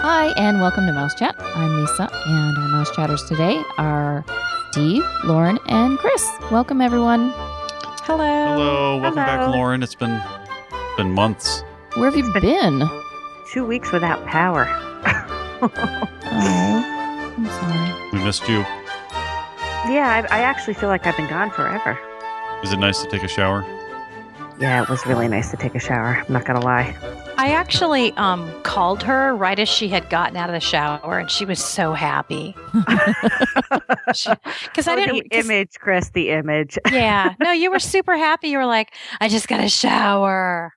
Hi, and welcome to Mouse Chat. I'm Lisa, and our Mouse Chatters today are Steve, Lauren, and Chris. Welcome, everyone. Hello. Hello. Welcome back, Lauren. It's been months. Where have you been? 2 weeks without power. Oh, I'm sorry. We missed you. Yeah, I actually feel like I've been gone forever. Is it nice to take a shower? Yeah, it was really nice to take a shower. I'm not going to lie. I actually called her right as she had gotten out of the shower, and she was so happy. Because I didn't. The image, Chris, the image. Yeah. No, you were super happy. You were like, I just got a shower.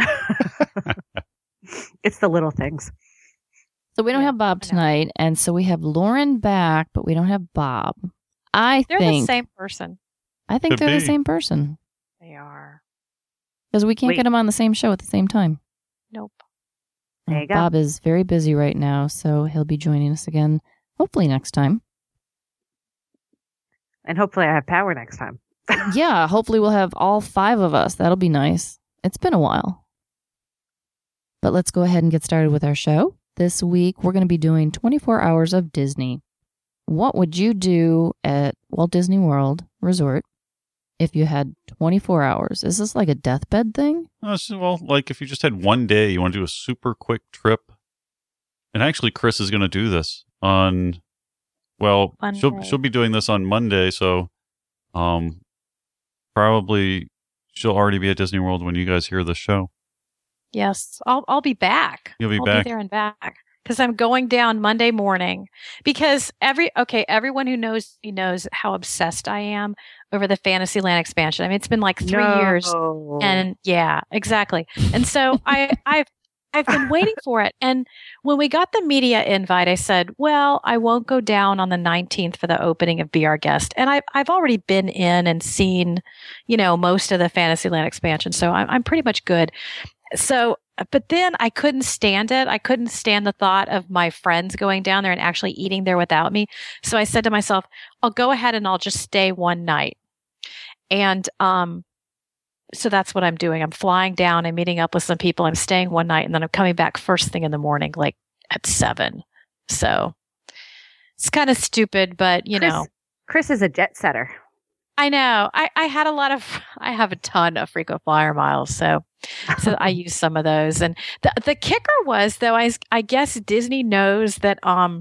It's the little things. So we don't have Bob tonight, and so we have Lauren back, but we don't have Bob. They're think the same person. I think Could they're be. the same person They are. because we can't Wait. get them on the same show at the same time. Nope. There you go. Bob is very busy right now, so he'll be joining us again, hopefully next time. And hopefully I have power next time. Yeah, hopefully we'll have all 5 of us. That'll be nice. It's been a while. But let's go ahead and get started with our show. This week, we're going to be doing 24 hours of Disney. What would you do at Walt Disney World Resort if you had 24 hours? Is this like a deathbed thing? Well, like if you just had one day, you want to do a super quick trip. And actually, Chris is going to do this on. Well, she'll Monday. be doing this on Monday, so probably she'll already be at Disney World when you guys hear the show. Yes, I'll be back. You'll be I'll back. be there and back because I'm going down Monday morning. Because everyone who knows me knows how obsessed I am over the Fantasyland expansion. I mean, it's been like 3 years, and yeah, exactly. And so I've been waiting for it. And when we got the media invite, I said, well, I won't go down on the 19th for the opening of Be Our Guest. And I've already been in and seen, most of the Fantasyland expansion. So I'm pretty much good. So, but then I couldn't stand it. I couldn't stand the thought of my friends going down there and actually eating there without me. So I said to myself, I'll go ahead and I'll just stay one night. And, so that's what I'm doing. I'm flying down. I'm meeting up with some people. I'm staying one night and then I'm coming back first thing in the morning, like at 7. So it's kind of stupid, but Chris is a jet setter. I know. I have a ton of frequent flyer miles. So I use some of those. And the kicker was though, I guess Disney knows that,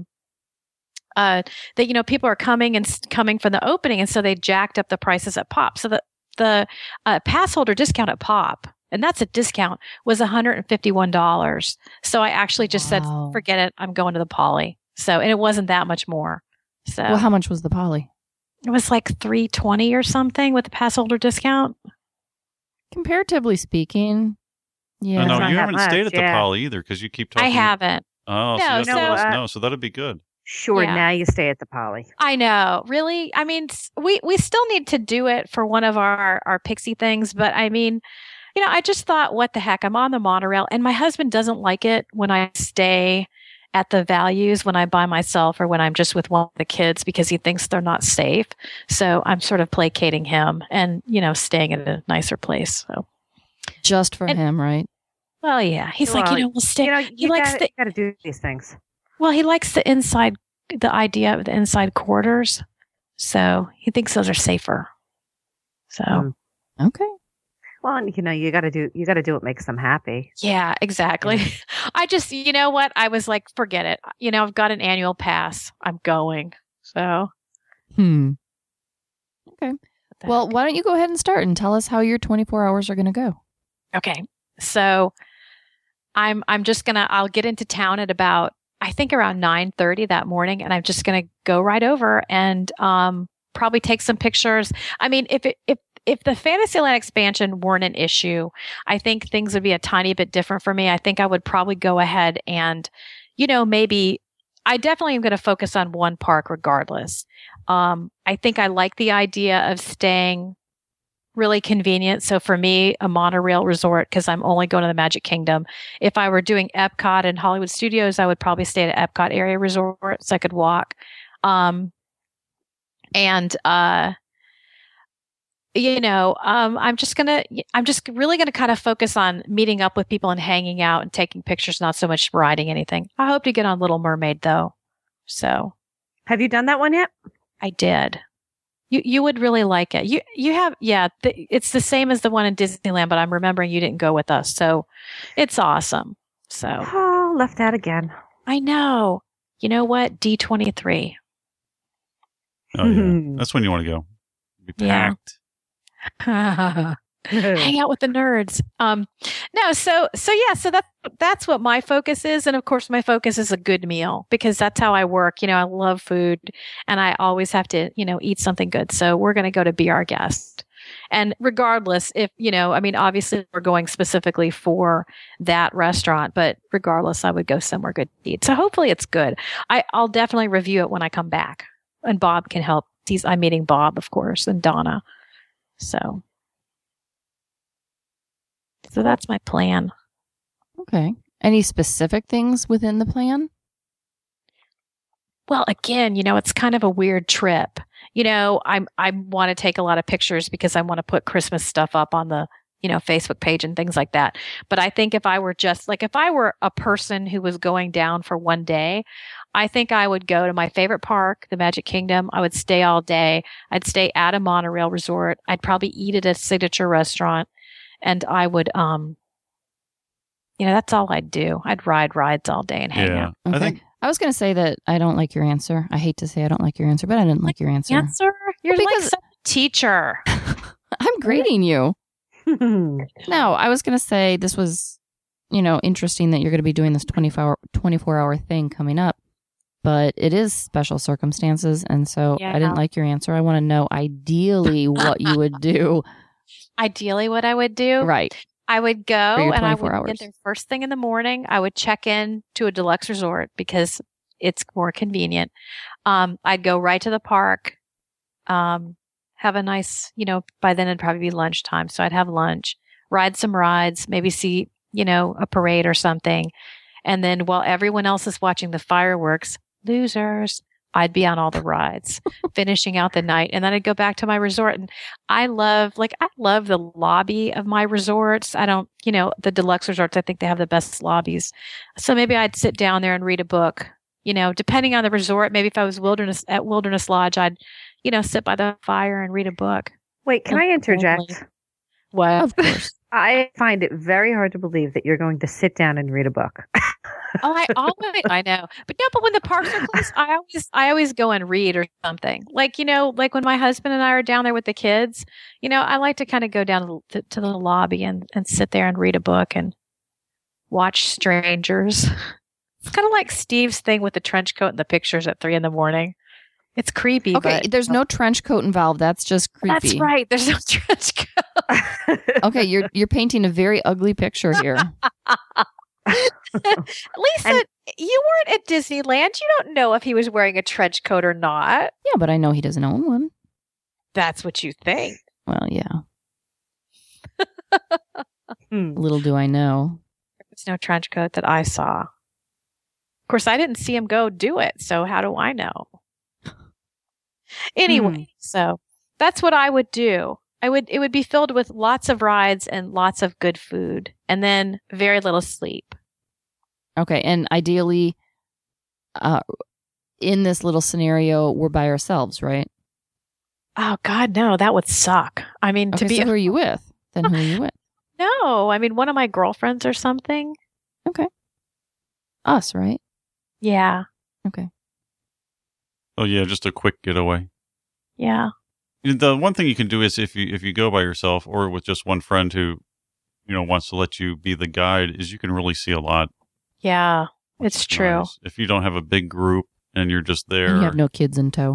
people are coming from the opening. And so they jacked up the prices at Pop. So the pass holder discount at Pop, and that's a discount, was $151. So I actually just said, forget it. I'm going to the Poly. So, and it wasn't that much more. So, Well, how much was the Poly? It was like $320 or something with the pass holder discount. Comparatively speaking, yeah. No, not you that haven't much, stayed at the yeah. Poly either because you keep talking. I haven't. Oh, No, so you have to so, let us know. So that'd be good. Sure, Yeah. now you stay at the Poly. I know. Really? I mean, we still need to do it for one of our Pixie things, but I mean, I just thought, what the heck? I'm on the monorail, and my husband doesn't like it when I stay at the values when I'm by myself or when I'm just with one of the kids because he thinks they're not safe. So I'm sort of placating him and, staying at a nicer place. So Just for him, right? well, yeah, he's like, we'll stay. You got to do these things. Well, he likes the idea of the inside quarters. So he thinks those are safer. So, Okay. Well, and, you got to do what makes them happy. yeah, exactly. I just, what? I was like, forget it. I've got an annual pass. I'm going. So, Okay. Well, why don't you go ahead and start and tell us how your 24 hours are going to go? okay. So I'm just going I'll get into town at about, I think around 9:30 that morning. And I'm just going to go right over and, probably take some pictures. I mean, if the Fantasyland expansion weren't an issue, I think things would be a tiny bit different for me. I think I would probably go ahead and, maybe I definitely am going to focus on one park regardless. I think I like the idea of staying really convenient. So for me, a monorail resort, because I'm only going to the Magic Kingdom. If I were doing Epcot and Hollywood Studios, I would probably stay at Epcot area resort so I could walk. I'm just really gonna kind of focus on meeting up with people and hanging out and taking pictures, not so much riding anything. I hope to get on Little Mermaid though. So Have you done that one yet? I did. You would really like it. You have, it's the same as the one in Disneyland, but I'm remembering you didn't go with us, so it's awesome. So Oh, left out again. I know. You know what? D23. Oh, yeah. That's when you want to go. Be packed. Hang out with the nerds. So that's what my focus is, and of course my focus is a good meal because that's how I work. I love food, and I always have to eat something good. So we're going to go to Be Our Guest, and regardless if obviously we're going specifically for that restaurant, but regardless, I would go somewhere good to eat. So hopefully it's good. I'll definitely review it when I come back, and Bob can help. I'm meeting Bob, of course, and Donna. So that's my plan. Okay. Any specific things within the plan? Well, again, it's kind of a weird trip. I want to take a lot of pictures because I want to put Christmas stuff up on the, Facebook page and things like that. But I think if I were a person who was going down for one day, I think I would go to my favorite park, the Magic Kingdom. I would stay all day. I'd stay at a monorail resort. I'd probably eat at a signature restaurant. And I would, that's all I'd do. I'd ride rides all day and hang out. Okay. I was going to say that I don't like your answer. I hate to say I don't like your answer, but I didn't like your answer. You're like some teacher. I'm grading you. No, I was going to say this was, interesting that you're going to be doing this 24-hour thing coming up, but it is special circumstances. And so I didn't like your answer. I want to know ideally what you would do. Ideally what I would do? Right. I would go and I would hours. get there first thing in the morning. I would check in to a deluxe resort because it's more convenient. I'd go right to the park, have a nice, by then it'd probably be lunchtime. So I'd have lunch, ride some rides, maybe see, a parade or something. And then while everyone else is watching the fireworks, losers, I'd be on all the rides, finishing out the night. And then I'd go back to my resort. And I love the lobby of my resorts. I don't, the deluxe resorts, I think they have the best lobbies. So maybe I'd sit down there and read a book, depending on the resort. Maybe if I was at Wilderness Lodge, I'd, sit by the fire and read a book. Wait, can I interject? What? Of course. I find it very hard to believe that you're going to sit down and read a book. I know. But when the parks are closed, I always go and read or something. Like when my husband and I are down there with the kids, I like to kind of go down to the lobby and sit there and read a book and watch strangers. It's kind of like Steve's thing with the trench coat and the pictures at 3 a.m. It's creepy. Okay, but, there's no trench coat involved. That's just creepy. That's right. There's no trench coat. Okay, you're painting a very ugly picture here. Lisa, you weren't at Disneyland. You don't know if he was wearing a trench coat or not. Yeah, but I know he doesn't own one. That's what you think. Well, yeah. Little do I know. There's no trench coat that I saw. Of course, I didn't see him go do it, so how do I know? Anyway, so that's what I would do. It would be filled with lots of rides and lots of good food, and then very little sleep. Okay, and ideally, in this little scenario, we're by ourselves, right? Oh God, no, that would suck. I mean, okay, so who are you with? Then who are you with? No, I mean one of my girlfriends or something. Okay, us, right? Yeah. Okay. Oh yeah, just a quick getaway. Yeah. The one thing you can do is if you go by yourself or with just one friend who, wants to let you be the guide, is you can really see a lot. Yeah, it's true. Nice. If you don't have a big group and you're just there, And you have no kids in tow,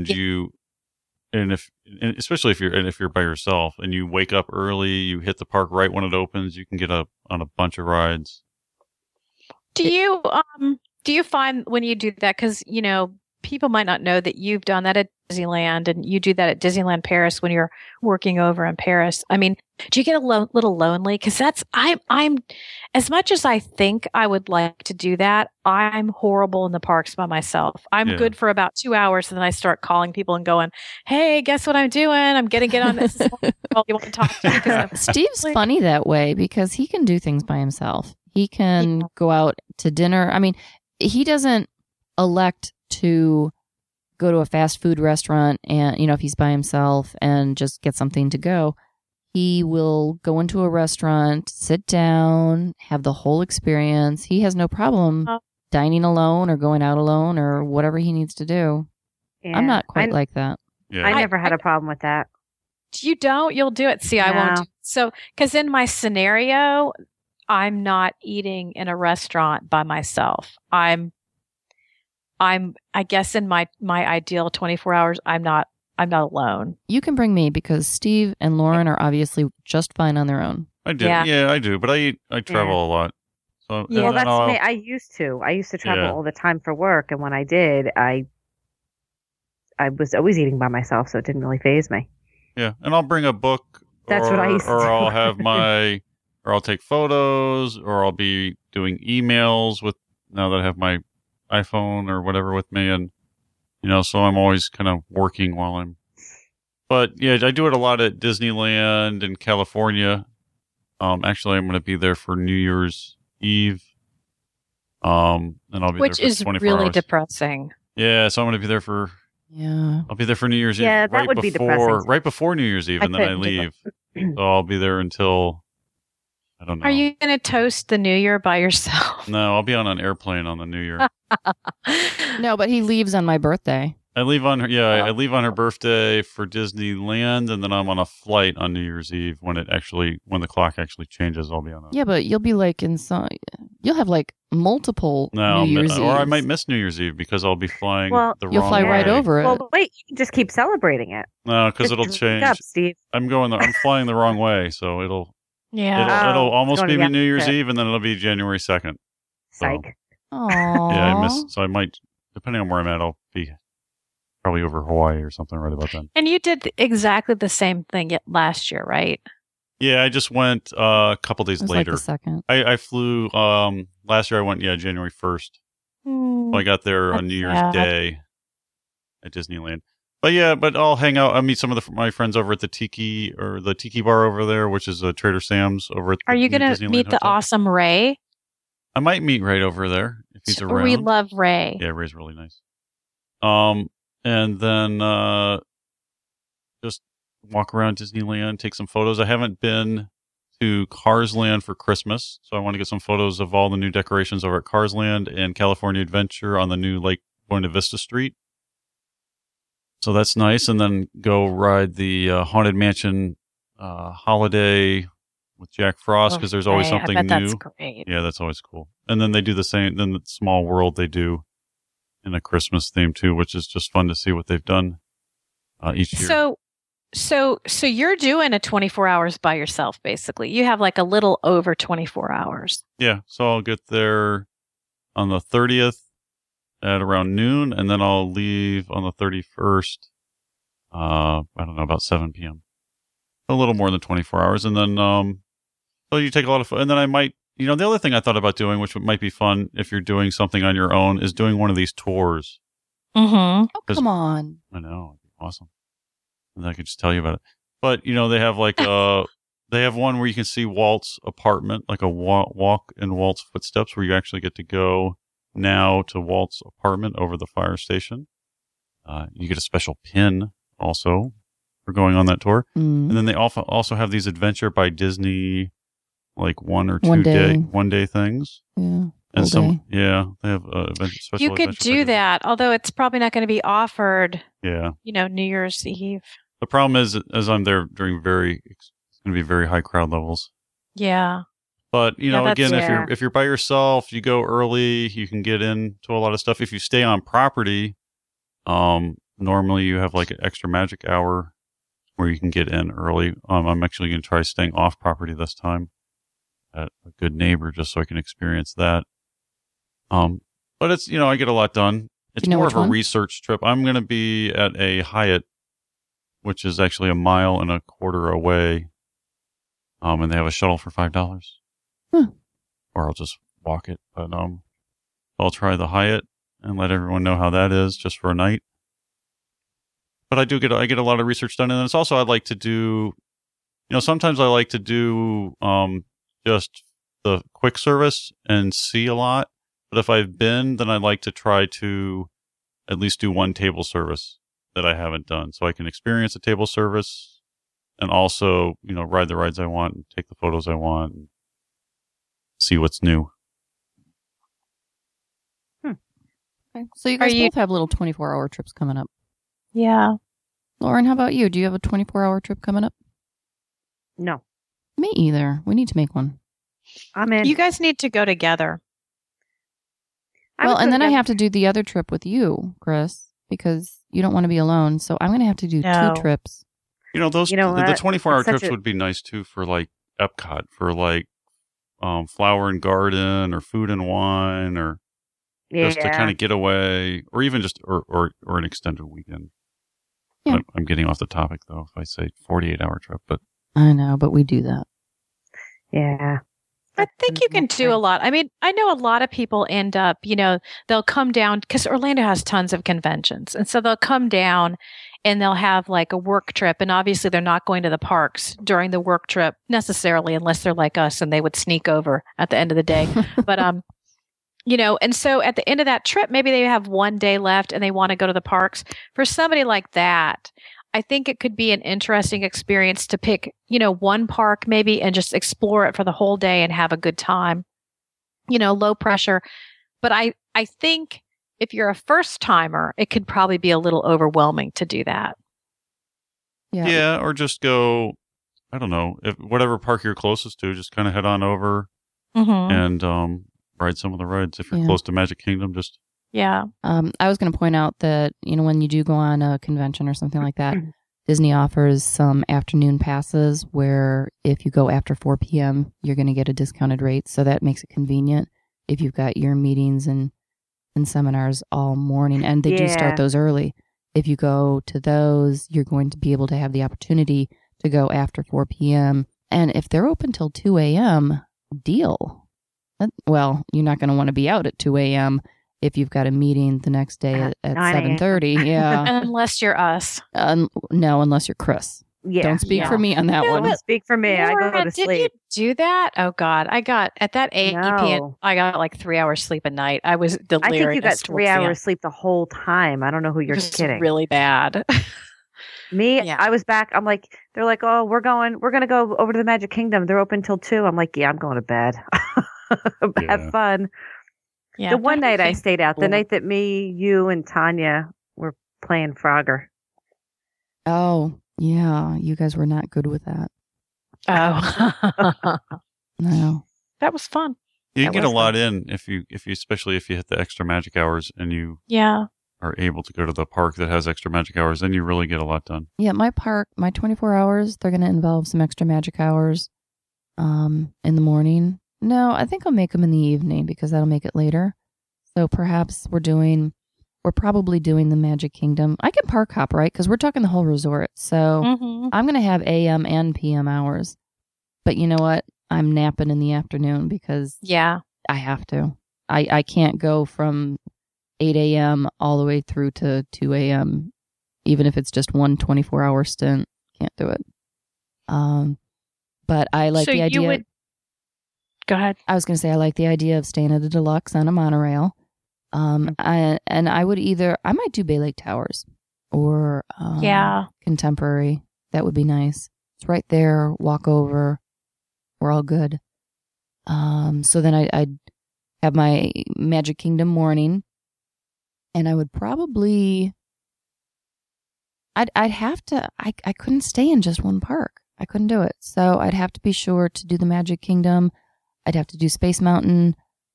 especially if you're by yourself and you wake up early, you hit the park right when it opens, you can get on a bunch of rides. Do you find when you do that, because people might not know that you've done that at Disneyland and you do that at Disneyland Paris when you're working over in Paris. I mean, do you get a little lonely? Because I'm as much as I think I would like to do that, I'm horrible in the parks by myself. I'm good for about 2 hours, and then I start calling people and going, "Hey, guess what I'm doing? I'm gonna get on this. You want to talk to me?" Steve's funny that way because he can do things by himself. He can go out to dinner. I mean, he doesn't elect to go to a fast food restaurant and, if he's by himself and just get something to go. He will go into a restaurant, sit down, have the whole experience. He has no problem dining alone or going out alone or whatever he needs to do. Yeah, I'm not quite like that. Yeah. I never had a problem with that. You don't? You'll do it. See, I won't do it. So, because in my scenario, I'm not eating in a restaurant by myself. I guess in my ideal 24 hours, I'm not alone. You can bring me because Steve and Lauren are obviously just fine on their own. I do. Yeah, I do. But I travel a lot. So, well, that's me. I used to travel all the time for work. And when I did, I was always eating by myself. So it didn't really faze me. Yeah. And I'll bring a book. That's what I used to do. Or I'll have or I'll take photos, or I'll be doing emails now that I have my iPhone or whatever with me. And, so I'm always kind of working but yeah, I do it a lot at Disneyland in California. Actually, I'm going to be there for New Year's Eve. And I'll be there for 24 hours. Which is really depressing. Yeah. So I'm going to be there I'll be there for New Year's Eve. Yeah, that would be depressing. Right before New Year's Eve, and then I leave. So I'll be there until, I don't know. Are you going to toast the New Year by yourself? No, I'll be on an airplane on the New Year. No, but he leaves on my birthday. I leave on her birthday for Disneyland, and then I'm on a flight on New Year's Eve when the clock actually changes. I'll be on. Yeah, but you'll be like you'll have like multiple New Year's Eve. Or I might miss New Year's Eve because I'll be flying you'll fly right over it. Well, wait, you can just keep celebrating it. No, because it'll change. Up, Steve. I'm flying the wrong way, so it'll almost be New Year's Eve, and then it'll be January 2nd. Psych. Aww. Yeah, I might, depending on where I'm at, I'll be probably over Hawaii or something right about then. And you did exactly the same thing last year, right? Yeah, I just went a couple days later. Like the second. I flew, last year I went, January 1st. So I got there on New Year's Day at Disneyland. But I'll hang out. I'll meet some of my friends over at the Tiki Bar over there, which is a Trader Sam's over at Are you going to meet the awesome Ray? I might meet Ray over there if he's around. We love Ray. Yeah, Ray's really nice. And then just walk around Disneyland, take some photos. I haven't been to Cars Land for Christmas, so I want to get some photos of all the new decorations over at Cars Land and California Adventure on the new Lake Buena Vista Street. So that's nice. And then go ride the Haunted Mansion holiday with Jack Frost because there's always something new. That's great. Yeah, that's always cool. And then they do the same. Then the Small World they do in a Christmas theme too, which is just fun to see what they've done each year. So you're doing a 24 hours by yourself, basically. You have like a little over 24 hours. Yeah. So I'll get there on the 30th at around noon, and then I'll leave on the 31st. I don't know, about 7 p.m. A little more than 24 hours. And then, so you take a lot of fun. And then I might, the other thing I thought about doing, which might be fun if you're doing something on your own, is doing one of these tours. Mm-hmm. Oh, come on. I know. It'd be awesome. And I could just tell you about it. But, they have like, they have one where you can see Walt's apartment, like a walk in Walt's footsteps, where you actually get to go now to Walt's apartment over the fire station. You get a special pin also for going on that tour. And then they also have these Adventure by Disney, like 1 or 2 day things. Yeah. And they have special. You could do that, although it's probably not going to be offered. Yeah. New Year's Eve. The problem is, as I'm there during it's going to be very high crowd levels. Yeah. But again, if you're by yourself, you go early, you can get into a lot of stuff. If you stay on property, normally you have like an extra magic hour where you can get in early. I'm actually going to try staying off property this time at a good neighbor just so I can experience that. But it's, I get a lot done. It's more of a research trip. I'm going to be at a Hyatt, which is actually 1.25 miles away. And they have a shuttle for $5. Or I'll just walk it. But I'll try the Hyatt and let everyone know how that is just for a night. But I get a lot of research done, and it's also I like to do, sometimes I like to do just the quick service and see a lot. But if I've been, then I like to try to at least do one table service that I haven't done, so I can experience a table service and also ride the rides I want and take the photos I want and see what's new. Okay. So you guys both have little 24-hour trips coming up. Yeah. Lauren, how about you? Do you have a 24-hour trip coming up? No. Me either. We need to make one. I'm in. You guys need to go together. Well, and then I have to do the other trip with you, Chris, because you don't want to be alone. So I'm going to have to do 2 trips. The 24-hour trips would be nice too for like Epcot, for like Flower and Garden or Food and Wine, or just to kind of get away, or even just or an extended weekend. Yeah. I'm getting off the topic though if I say 48-hour trip, but I know, but we do that. Yeah. I think you can do a lot. I mean, I know a lot of people end up, they'll come down because Orlando has tons of conventions. And so they'll come down and they'll have like a work trip. And obviously they're not going to the parks during the work trip necessarily, unless they're like us and they would sneak over at the end of the day. But, and so at the end of that trip, maybe they have one day left and they want to go to the parks. For somebody like that, I think it could be an interesting experience to pick, one park maybe and just explore it for the whole day and have a good time, low pressure. But I think if you're a first timer, it could probably be a little overwhelming to do that. Yeah. Or just go, I don't know, if whatever park you're closest to, just kind of head on over and ride some of the rides. If you're close to Magic Kingdom, just. Yeah. I was going to point out that, when you do go on a convention or something like that, Disney offers some afternoon passes where if you go after 4 p.m., you're going to get a discounted rate. So that makes it convenient if you've got your meetings and seminars all morning. And they do start those early. If you go to those, you're going to be able to have the opportunity to go after 4 p.m. And if they're open till 2 a.m., deal. Well, you're not going to want to be out at 2 a.m., if you've got a meeting the next day at 7:30, Unless you're us. No, unless you're Chris. Yeah. Don't speak for me on that one. Don't speak for me. I go to sleep. Did you do that? Oh, God. I got, at that 8 p.m., I got like 3 hours sleep a night. I was delirious. I think you got 3 hours sleep the whole time. I don't know who you're kidding. Really bad. Me, I was back. I'm like, they're like, oh, we're going to go over to the Magic Kingdom. They're open till 2. I'm like, yeah, I'm going to bed. Have fun. Yeah, the one night I stayed out, the night that me, you, and Tanya were playing Frogger. Oh, yeah. You guys were not good with that. Oh. No. That was fun. You can get a lot in if you especially if you hit the extra magic hours and you are able to go to the park that has extra magic hours, then you really get a lot done. Yeah, my 24 hours, they're going to involve some extra magic hours in the morning. No, I think I'll make them in the evening because that'll make it later. So perhaps we're probably doing the Magic Kingdom. I can park hop, right? Because we're talking the whole resort. So I'm going to have AM and PM hours. But you know what? I'm napping in the afternoon because I have to. I can't go from 8 a.m. all the way through to 2 a.m. Even if it's just one 24-hour stint. Can't do it. But I like the idea. Go ahead. I was going to say I like the idea of staying at a deluxe on a monorail. I might do Bay Lake Towers or Contemporary. That would be nice. It's right there. Walk over. We're all good. So then I'd have my Magic Kingdom morning, and I would probably. I'd have to. I couldn't stay in just one park. I couldn't do it. So I'd have to be sure to do the Magic Kingdom. I'd have to do Space Mountain,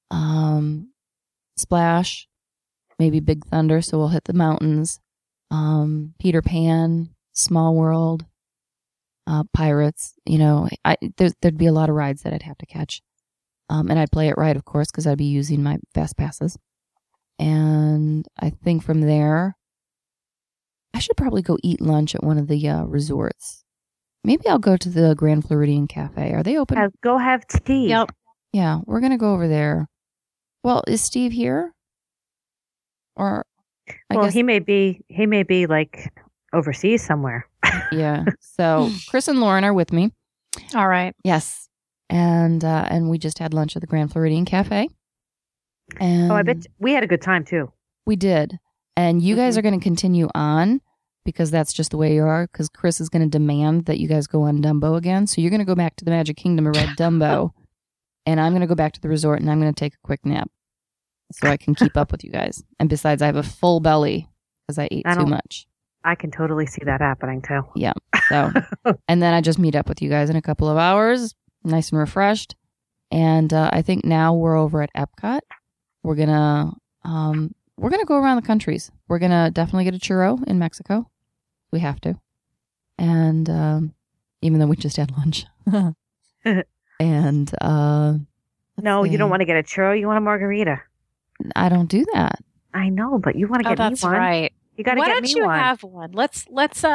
Splash, maybe Big Thunder, so we'll hit the mountains, Peter Pan, Small World, Pirates. There'd be a lot of rides that I'd have to catch. And I'd play it right, of course, because I'd be using my fast passes. And I think from there, I should probably go eat lunch at one of the resorts. Maybe I'll go to the Grand Floridian Cafe. Are they open? Go have tea. Yep. Yeah, we're going to go over there. Well, is Steve here? Or I guess he may be like overseas somewhere. Yeah. So Chris and Lauren are with me. All right. Yes. And we just had lunch at the Grand Floridian Cafe. And I bet we had a good time too. We did. And you guys are going to continue on because that's just the way you are, because Chris is going to demand that you guys go on Dumbo again. So you're going to go back to the Magic Kingdom and ride Dumbo. And I'm going to go back to the resort and I'm going to take a quick nap so I can keep up with you guys. And besides, I have a full belly because I ate too much. I can totally see that happening too. Yeah. So, and then I just meet up with you guys in a couple of hours, nice and refreshed. And I think now we're over at Epcot. We're gonna go around the countries. We're gonna definitely get a churro in Mexico. We have to. And even though we just had lunch. And no, you don't want to get a churro. You want a margarita. I don't do that. I know, but you want to get me one. That's right. You got to get me one. Why don't you have one? Let's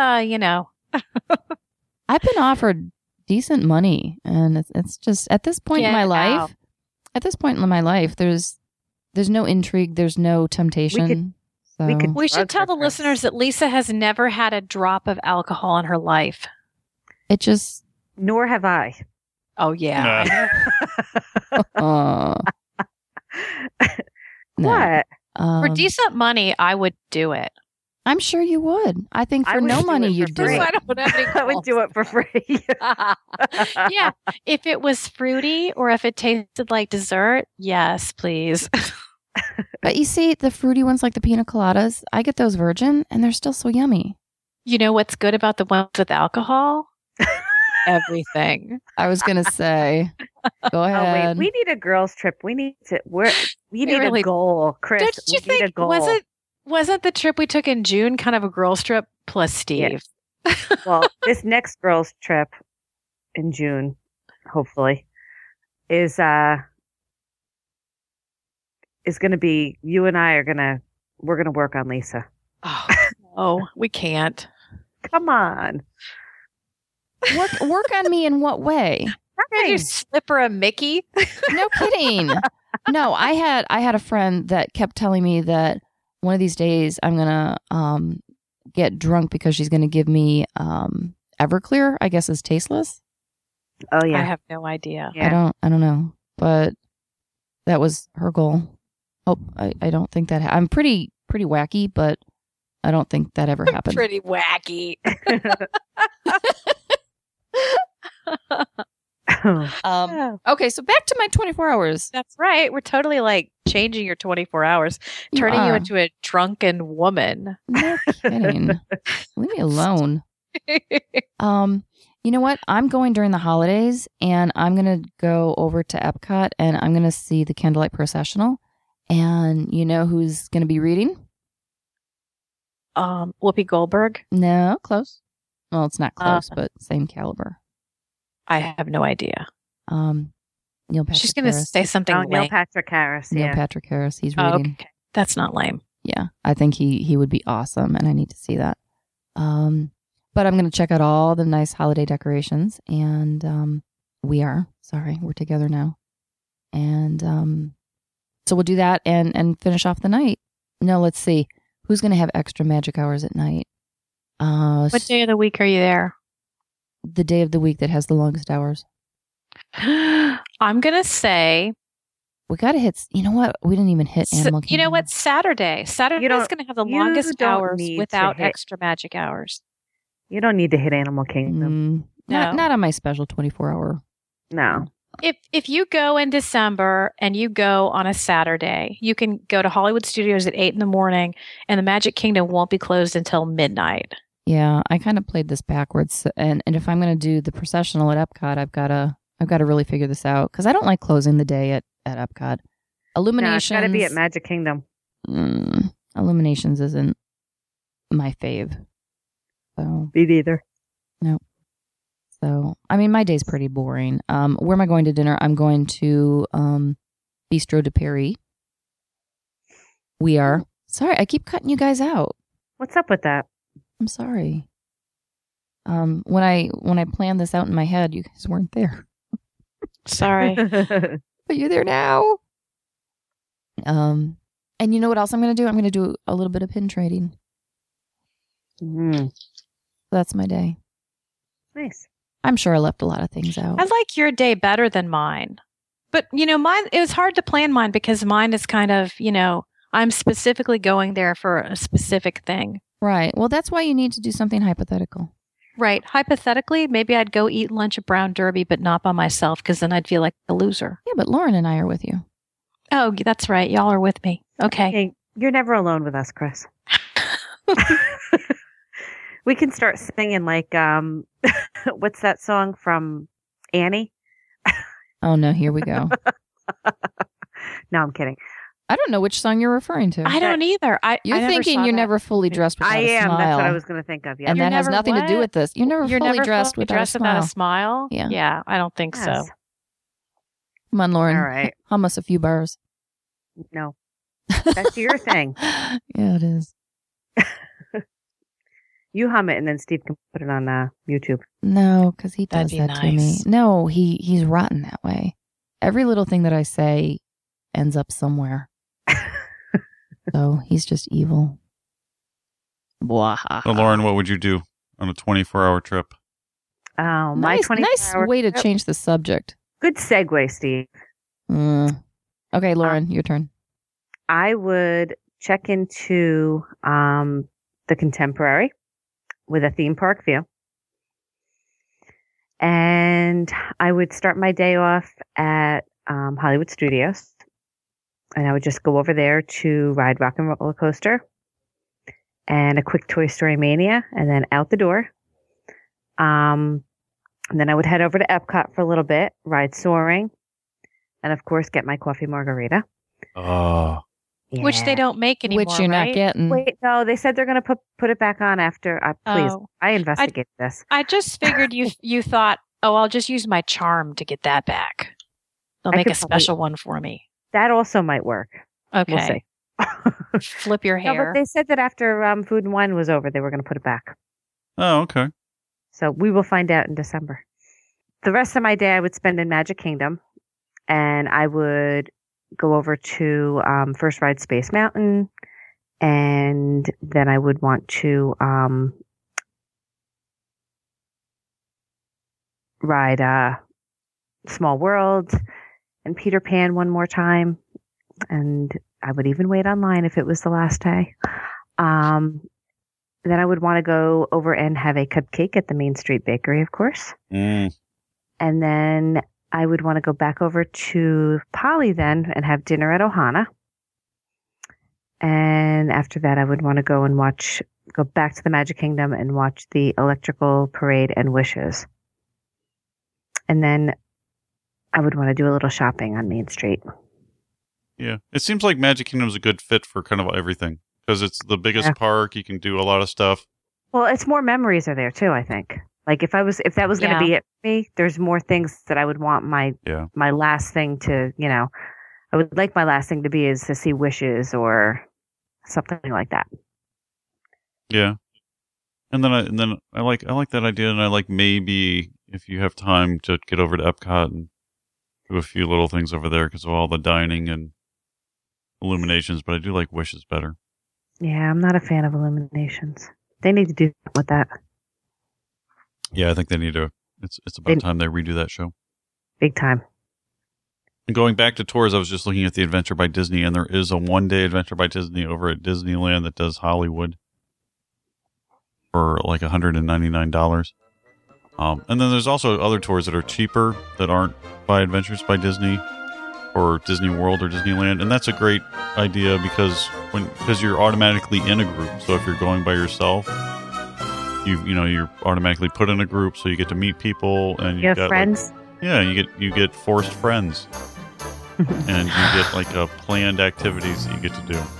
I've been offered decent money, and it's just at this point in my life. At this point in my life, there's no intrigue, there's no temptation. We should tell the listeners that Lisa has never had a drop of alcohol in her life. It just. Nor have I. Oh yeah. What? For decent money, I would do it. I'm sure you would. I think for no money, you'd do it. I would do it for free. Yeah. If it was fruity or if it tasted like dessert, yes, please. But you see, the fruity ones like the pina coladas, I get those virgin and they're still so yummy. You know what's good about the ones with alcohol? Everything. I was going to say, go ahead. Oh, wait. We need a girls' trip. We need a goal, Chris. Don't you think, need a goal. Wasn't the trip we took in June kind of a girls' trip plus Steve? Yes. Well, this next girls' trip in June, hopefully, is going to be, you and I we're going to work on Lisa. Oh, no, we can't. Come on. Work on me in what way? You slip her a Mickey? No kidding. No, I had a friend that kept telling me that one of these days I'm gonna get drunk because she's gonna give me Everclear. I guess is tasteless. Oh yeah, I have no idea. Yeah. I don't know, but that was her goal. Oh, I don't think that I'm pretty wacky, but I don't think that ever happened. Pretty wacky. Okay, so back to my 24 hours. That's right. We're totally like changing your 24 hours, turning you into a drunken woman. No kidding. Leave me alone. You know what? I'm going during the holidays, and I'm going to go over to Epcot, and I'm going to see the Candlelight Processional. And you know who's going to be reading? Whoopi Goldberg. No, close. Well, it's not close, but same caliber. I have no idea. Neil Patrick She's going to say something lame. Neil Patrick Harris. Neil Patrick Harris. He's reading. Okay. That's not lame. Yeah, I think he would be awesome, and I need to see that. But I'm going to check out all the nice holiday decorations, and we're together now. And so we'll do that and finish off the night. No, let's see. Who's going to have extra magic hours at night? What day of the week are you there? The day of the week that has the longest hours. I'm going to say... We got to hit... You know what? We didn't even hit Animal Kingdom. You know what? Saturday. Saturday's going to have the longest hours without extra magic hours. You don't need to hit Animal Kingdom. No. Not on my special 24-hour. No. If you go in December and you go on a Saturday, you can go to Hollywood Studios at 8 a.m, and the Magic Kingdom won't be closed until midnight. Yeah, I kind of played this backwards, and if I'm going to do the processional at Epcot, I've got to really figure this out because I don't like closing the day at Epcot. Illuminations. No, it's got to be at Magic Kingdom. Illuminations isn't my fave. So me neither. No. So, I mean, my day's pretty boring. Where am I going to dinner? I'm going to Bistro de Paris. We are. Sorry, I keep cutting you guys out. What's up with that? I'm sorry. When I planned this out in my head, you guys weren't there. Sorry. But you're there now. And you know what else I'm going to do? I'm going to do a little bit of pin trading. That's my day. Nice. I'm sure I left a lot of things out. I like your day better than mine. But, mine, it was hard to plan mine because mine is kind of, I'm specifically going there for a specific thing. Right. Well, that's why you need to do something hypothetical. Right. Hypothetically, maybe I'd go eat lunch at Brown Derby, but not by myself because then I'd feel like a loser. Yeah, but Lauren and I are with you. Oh, that's right. Y'all are with me. Okay. Hey, you're never alone with us, Chris. We can start singing like, what's that song from Annie? Oh, no, here we go. No, I'm kidding. I don't know which song you're referring to. I don't either. You're thinking you're never fully dressed without a smile. I am. That's what I was going to think of. Yeah. And that has nothing to do with this. You're never fully dressed without a smile. Yeah. Yeah, I don't think so. Come on, Lauren. All right. Hum us a few bars. No. That's your thing. Yeah, it is. You hum it and then Steve can put it on YouTube. No, because he does that to me. No, he's rotten that way. Every little thing that I say ends up somewhere. So he's just evil. So Lauren, what would you do on a 24-hour trip? Oh, my 24-hour nice way to change the subject. Good segue, Steve. Okay, Lauren, your turn. I would check into the Contemporary with a theme park view. And I would start my day off at Hollywood Studios. And I would just go over there to ride Rock and Roller Coaster and a quick Toy Story Mania and then out the door. And then I would head over to Epcot for a little bit, ride Soaring, and of course get my coffee margarita. Oh. Yeah. Which they don't make anymore, which you're not getting. Wait, no, they said they're going to put it back on after. Please, I investigated this. I just figured you thought, I'll just use my charm to get that back. They'll make a special one for me. That also might work. Okay. We'll see. Flip your hair. No, but they said that after Food and Wine was over, they were going to put it back. Oh, okay. So we will find out in December. The rest of my day I would spend in Magic Kingdom, and I would go over to first ride Space Mountain, and then I would want to ride Small World and Peter Pan one more time, and I would even wait online if it was the last day. Then I would want to go over and have a cupcake at the Main Street Bakery, of course. And then I would want to go back over to Poly then and have dinner at Ohana. And after that, I would want to go back to the Magic Kingdom and watch the Electrical Parade and Wishes. And then I would want to do a little shopping on Main Street. Yeah. It seems like Magic Kingdom is a good fit for kind of everything because it's the biggest park. You can do a lot of stuff. Well, it's more memories are there too, I think. Like if that was going to be it for me, there's more things that I would want my last thing to, I would like my last thing to be is to see Wishes or something like that. Yeah. And then I like that idea, and I like maybe if you have time to get over to Epcot and do a few little things over there because of all the dining and Illuminations, but I do like Wishes better. Yeah, I'm not a fan of Illuminations. They need to do something with that. Yeah, I think they need to. It's about time they redo that show. Big time. And going back to tours, I was just looking at the Adventure by Disney, and there is a one-day Adventure by Disney over at Disneyland that does Hollywood for like $199. And then there's also other tours that are cheaper that aren't by Adventures by Disney or Disney World or Disneyland, and that's a great idea because you're automatically in a group. So if you're going by yourself, you're automatically put in a group, so you get to meet people and you have friends. You get forced friends, and you get like planned activities that you get to do.